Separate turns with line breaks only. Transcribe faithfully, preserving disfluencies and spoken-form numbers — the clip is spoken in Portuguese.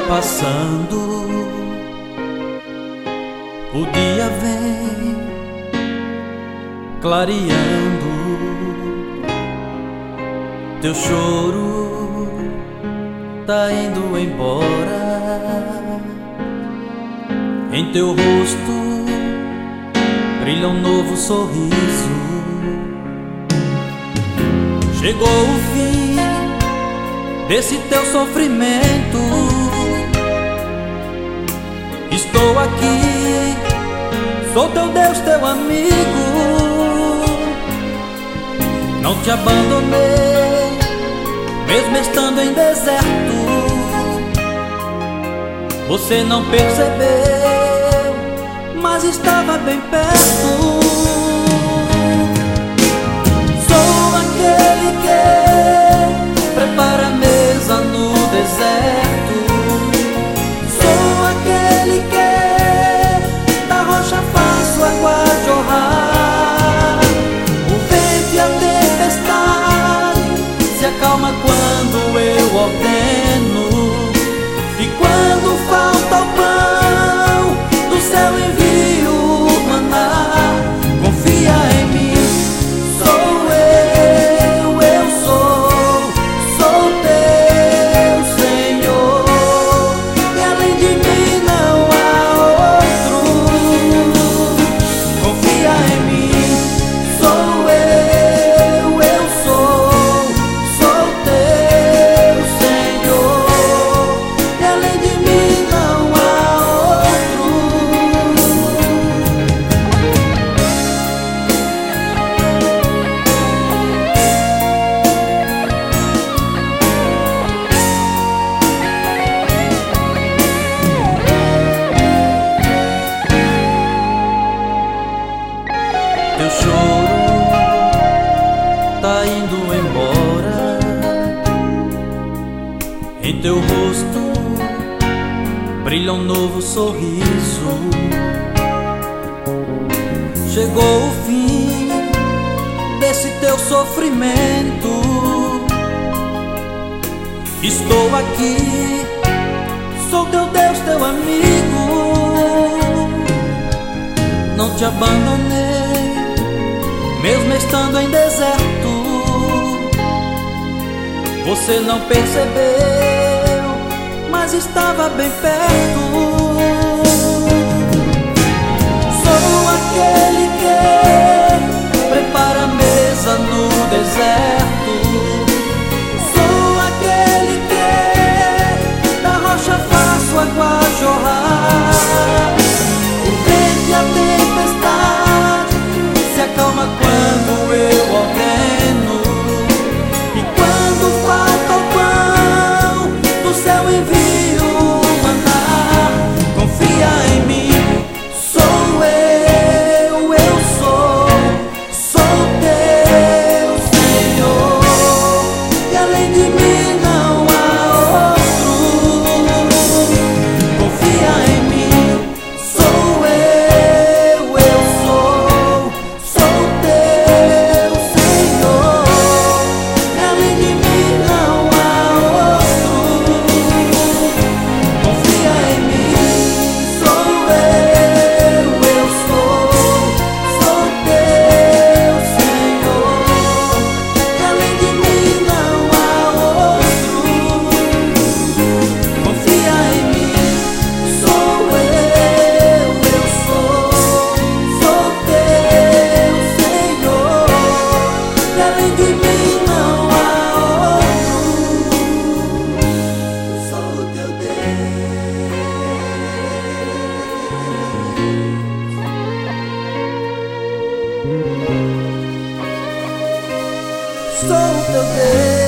passando, o dia vem clareando. Teu choro tá indo embora. Em teu rosto brilha um novo sorriso. Chegou o fim desse teu sofrimento. Estou aqui, sou teu Deus, teu amigo. Não te abandonei, mesmo estando em deserto. Você não percebeu, mas estava bem perto. Sou aquele que prepara a mesa no deserto. Sou aquele que da rocha faço água jorrar. O vento e a tempestade se acalma quando eu ordeno. E quando falta o pão, do céu envio maná. Confia em mim, sou eu, eu sou, sou teu Senhor. E além de mim não há outro. Confia em mim, sou eu, eu sou, sou teu Senhor. E além de mim não há outro. Teu choro tá indo embora. Em teu rosto brilha um novo sorriso. Chegou o fim desse teu sofrimento. Estou aqui, sou teu Deus, teu amigo. Não te abandonei, mesmo estando em deserto. Você não percebeu, mas estava bem perto. Sou aquele que prepara a mesa no deserto. Sou aquele que da rocha faço água jorrar. O vento e a tempestade se acalma quando eu ordeno. E quando falta o pão, do céu envio maná. Confia em mim, sou eu, eu sou, sou teu Senhor. E além de mim não há outro. Confia em mim, sou eu, eu sou, sou teu Senhor. E além de mim não há outro. Confia em mim, sou eu, eu sou, sou teu Senhor. E além de mim não há outro. Confia em mim, sou eu, eu sou, sou teu Senhor. E além de mim não há outro. Sou teu Deus. Sou teu Deus.